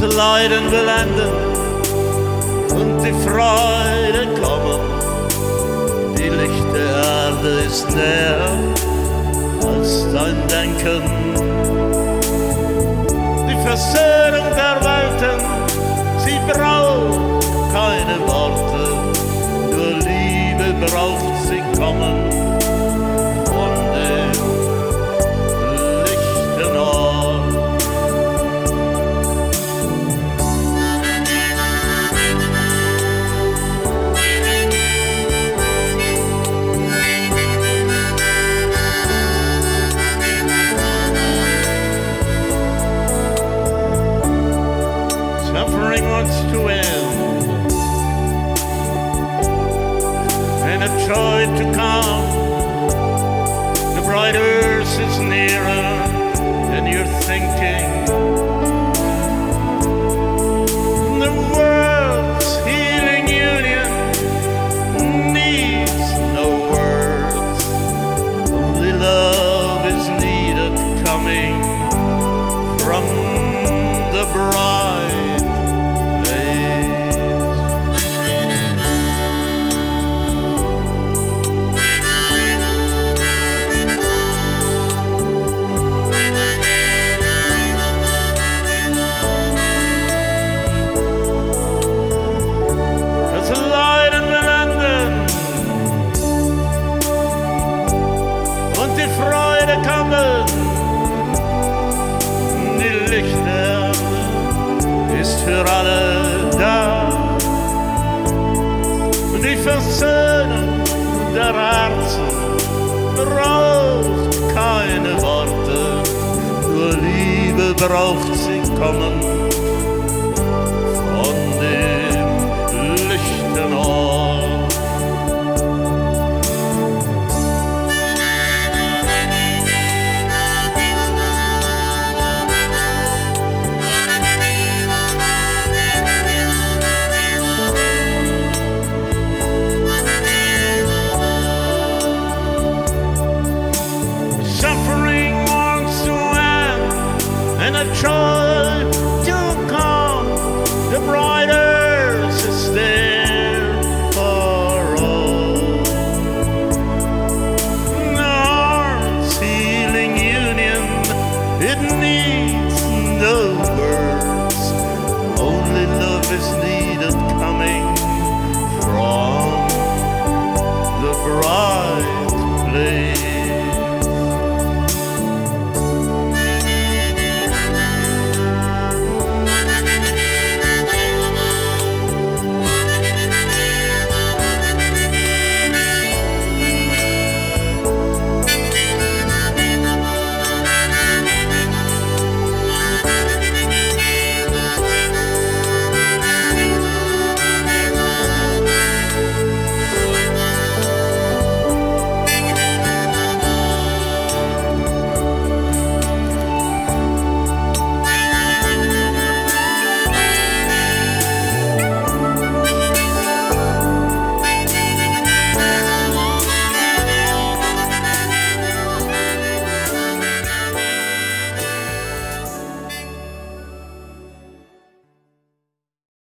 Leiden will enden und die Freude kommen. Die lichte Erde ist näher als dein Denken. Die Versöhnung der Welten, sie braucht keine Worte, nur Liebe braucht sie kommen von dem lichten Ort. Suffering wants to end, and a joy to come. The bright earth is nearer than you're thinking. The world's healing union needs no words. Only love is needed coming from the bride. Die Freude kommen, die Lichter ist für alle da. Die Versöhnung der Herzen braucht keine Worte, nur Liebe braucht sie kommen.